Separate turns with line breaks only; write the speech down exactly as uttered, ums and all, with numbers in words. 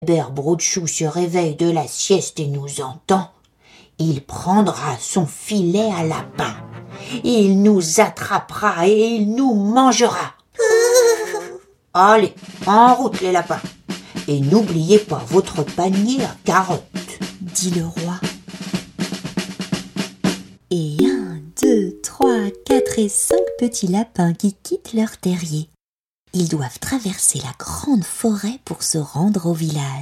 Albert Broutchou se réveille de la sieste et nous entend, il prendra son filet à lapin. Il nous attrapera et il nous mangera. Allez, en route les lapins. Et n'oubliez pas votre panier à carottes,
dit le roi. Et un, deux, trois, quatre et cinq petits lapins qui quittent leur terrier. Ils doivent traverser la grande forêt pour se rendre au village.